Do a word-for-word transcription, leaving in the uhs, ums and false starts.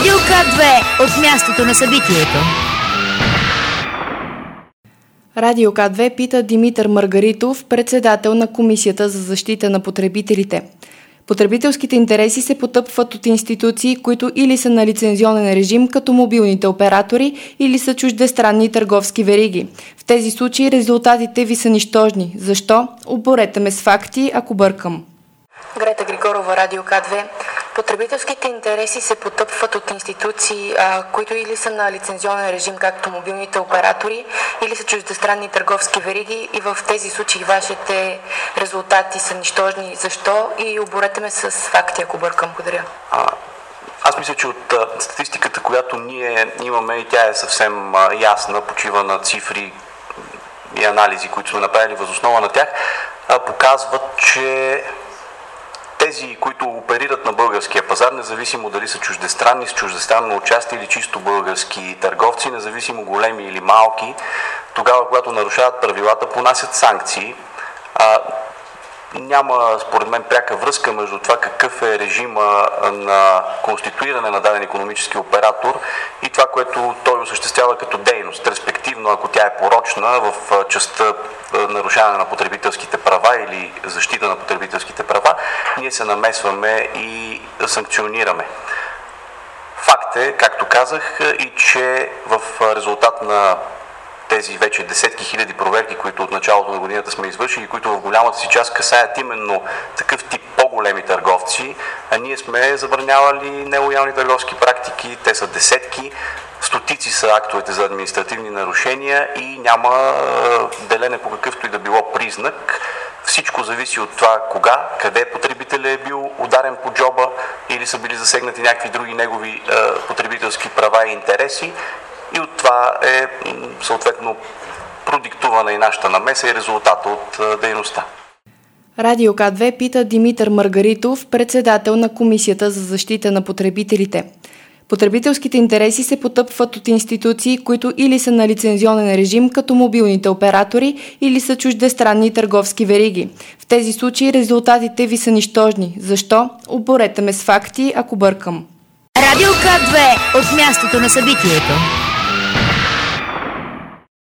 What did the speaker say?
Радио К две от мястото на събитието. Радио К две пита Димитър Маргаритов, председател на Комисията за защита на потребителите. Потребителските интереси се потъпват от институции, които или са на лицензионен режим, като мобилните оператори, или са чуждестранни търговски вериги. В тези случаи резултатите ви са нищожни. Защо? Оборете ме с факти, ако бъркам. Грета Григорова, Радио К две. Потребителските интереси се потъпват от институции, а, които или са на лицензионен режим, както мобилните оператори, или са чуждестранни търговски вериги, и в тези случаи вашите резултати са нищожни. Защо? И оборете ме с факти, ако бъркам. Благодаря. А, аз мисля, че от а, статистиката, която ние имаме, и тя е съвсем а, ясна, почива на цифри и анализи, които сме направили въз основа на тях, а, показват, че тези, които оперират на българския пазар, независимо дали са чуждестранни, с чуждестранно участие или чисто български търговци, независимо големи или малки, тогава, когато нарушават правилата, понасят санкции. А, няма, според мен, пряка връзка между това какъв е режима на конституиране на даден икономически оператор и това, което той осъществява като дейност. Респективно, ако тя е порочна в частта нарушаване на потребителските права или защита на потребителските права, ние се намесваме и санкционираме. Факт е, както казах, и че в резултат на тези вече десетки хиляди проверки, които от началото на годината сме извършили, които в голямата си част касаят именно такъв тип по-големи търговци, а ние сме забранявали нелоялни търговски практики, те са десетки, стотици са актовете за административни нарушения и няма делене по какъвто и да било признак. Всичко зависи от това кога, къде потребителят е бил ударен по джоба или са били засегнати някакви други негови е, потребителски права и интереси. И от това е съответно продиктувана и нашата намеса и резултата от дейността. Радио К две пита Димитър Маргаритов, председател на Комисията за защита на потребителите. Потребителските интереси се потъпват от институции, които или са на лицензионен режим, като мобилните оператори, или са чуждестранни търговски вериги. В тези случаи резултатите ви са нищожни. Защо? Оборете ме с факти, ако бъркам. Радио К две от мястото на събитието.